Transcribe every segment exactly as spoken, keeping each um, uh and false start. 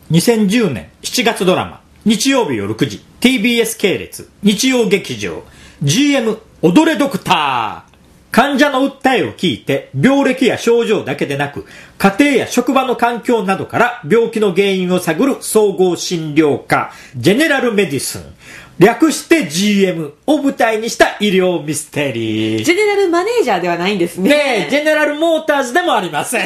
にせんじゅうねんしちがつドラマ、日曜日夜くじ ティービーエス 系列日曜劇場 ジーエム 踊れドクター。患者の訴えを聞いて病歴や症状だけでなく家庭や職場の環境などから病気の原因を探る総合診療科ジェネラルメディスン、略して ジーエム を舞台にした医療ミステリー。 ジェネラルマネージャーではないんですね。 ねえ、ジェネラルモーターズでもありません。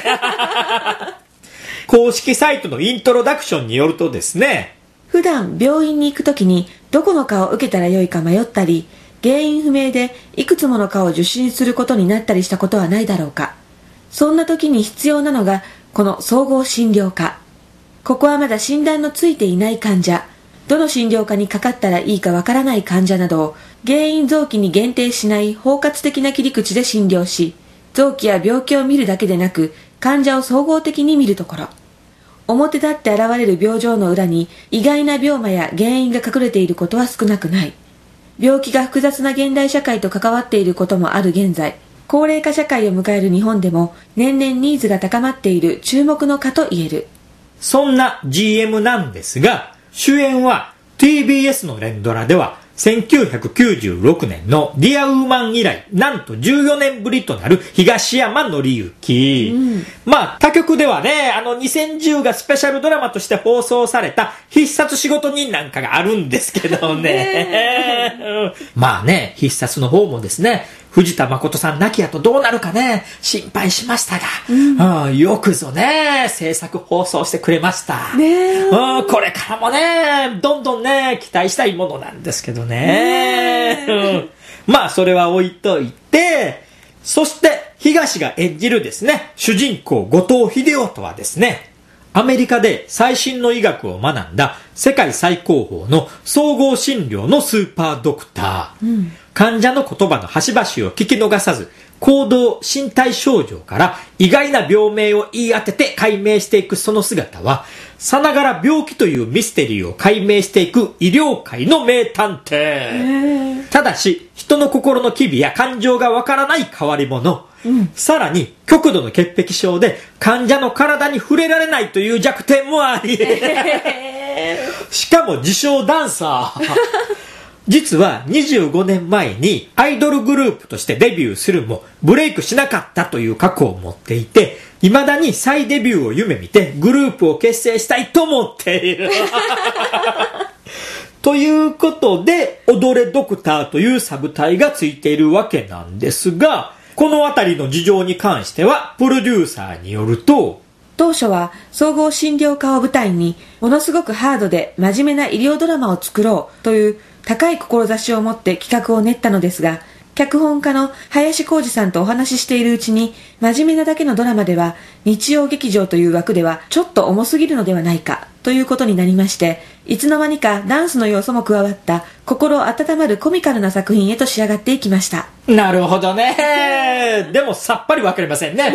公式サイトのイントロダクションによるとですね、 普段病院に行くときにどこの科を受けたらよいか迷ったり、原因不明でいくつもの科を受診することになったりしたことはないだろうか。そんな時に必要なのがこの総合診療科。ここはまだ診断のついていない患者、どの診療科にかかったらいいかわからない患者などを原因臓器に限定しない包括的な切り口で診療し、臓器や病気を見るだけでなく患者を総合的に見るところ。表立って現れる病状の裏に意外な病魔や原因が隠れていることは少なくない。病気が複雑な現代社会と関わっていることもある現在、高齢化社会を迎える日本でも年々ニーズが高まっている注目の科と言える。 そんな ジーエム なんですが、主演は ティービーエス の連ドラではせんきゅうひゃくきゅうじゅうろくねんのディアウーマン以来、なんとじゅうよねんぶりとなる東山紀之。うん、まあ、他局ではね、あのにせんじゅうがスペシャルドラマとして放送された必殺仕事人なんかがあるんですけどね。まあね、必殺の方もですね、藤田誠さん亡き後どうなるかね、心配しましたが、うんうん、よくぞね、制作放送してくれました。ね、うん、これからもね、どんどんね、期待したいものなんですけどね。ねうん、まあ、それは置いといて、そして、東が演じるですね、主人公後藤秀夫とはですね、アメリカで最新の医学を学んだ世界最高峰の総合診療のスーパードクター。うん、患者の言葉の端々を聞き逃さず、行動、身体症状から意外な病名を言い当てて解明していくその姿は、さながら病気というミステリーを解明していく医療界の名探偵。ただし、人の心の機微や感情がわからない変わり者。うん、さらに、極度の潔癖症で患者の体に触れられないという弱点もあり、しかも自称ダンサー。実はにじゅうごねんまえにアイドルグループとしてデビューするもブレイクしなかったという過去を持っていて、未だに再デビューを夢見てグループを結成したいと思っている。ということで、踊れドクターというサブタイがついているわけなんですが、このあたりの事情に関してはプロデューサーによると、 当初は総合診療科を舞台にものすごくハードで真面目な医療ドラマを作ろうという高い志を持って企画を練ったのですが、脚本家の林浩二さんとお話ししているうちに、真面目なだけのドラマでは日曜劇場という枠ではちょっと重すぎるのではないかということになりまして、いつの間にかダンスの要素も加わった心温まるコミカルな作品へと仕上がっていきました。 なるほどね。でもさっぱりわかりませんね。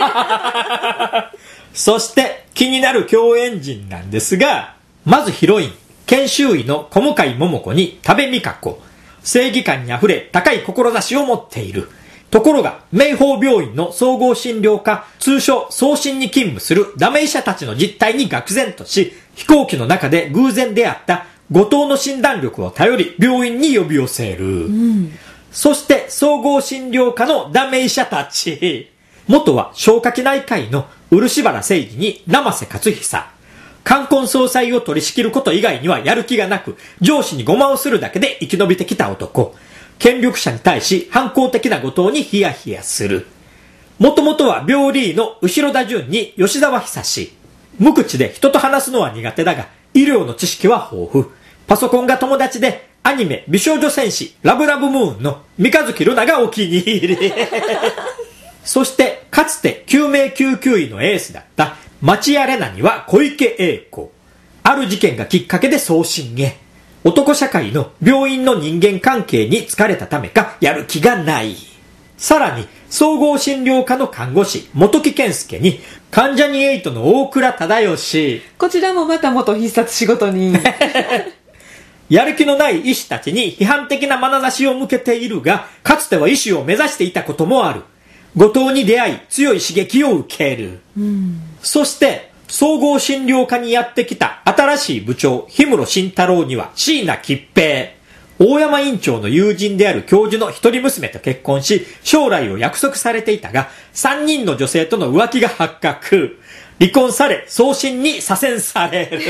そして気になる共演陣なんですが、まずヒロイン研修医の小向井桃子に多部未華子。正義感にあふれ高い志を持っている。ところが明豊病院の総合診療科、通称送診に勤務するダメ医者たちの実態に愕然とし、飛行機の中で偶然出会った後藤の診断力を頼り病院に呼び寄せる。うん、そして総合診療科のダメ医者たち。元は消化器内科医の漆原誠二に生瀬勝久。冠婚葬祭を取り仕切ること以外にはやる気がなく、上司にごまをするだけで生き延びてきた男。権力者に対し反抗的な後藤にヒヤヒヤする。もともとは病理医の後田純に吉沢久志。無口で人と話すのは苦手だが、医療の知識は豊富。パソコンが友達で、アニメ美少女戦士ラブラブムーンの三日月ルナがお気に入り。そして、かつて救命救急医のエースだった町屋玲奈には小池栄子。ある事件がきっかけで送信へ。男社会の病院の人間関係に疲れたためかやる気がない。さらに総合診療科の看護師本木健介に関ジャニエイトの大倉忠義。 こちらもまた元必殺仕事人。 やる気のない医師たちに批判的な眼差しを向けているが、かつては医師を目指していたこともある。後藤に出会い強い刺激を受ける。うん、そして総合診療科にやってきた新しい部長、氷室慎太郎には椎名桔平。大山院長の友人である教授の一人娘と結婚し、将来を約束されていたが、三人の女性との浮気が発覚。離婚され、送信に左遷される。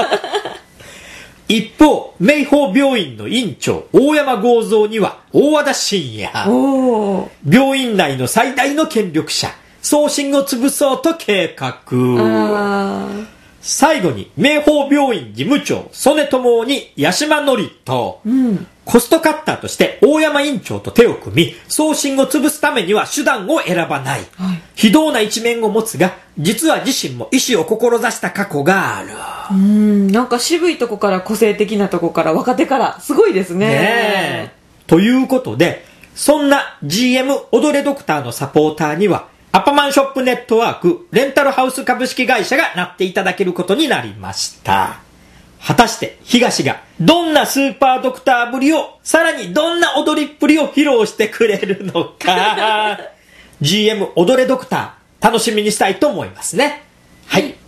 一方、明豊病院の院長、大山剛三には大和田伸也。病院内の最大の権力者、送信を潰そうと計画。最後に、明豊病院事務長、曽根智夫に八島典人。うん、コストカッターとして大山院長と手を組み、送信を潰すためには手段を選ばない。はい、非道な一面を持つが、実は自身も医師を志した過去がある。 うーん、なんか渋いとこから個性的なとこから若手からすごいですね。ねえ。ということで、そんな ジーエム 踊れドクターのサポーターには、アパマンショップネットワークレンタルハウス株式会社がなっていただけることになりました。果たして東がどんなスーパードクターぶりを、さらにどんな踊りっぷりを披露してくれるのか。ジーエム 踊れドクター楽しみにしたいと思いますね。はい。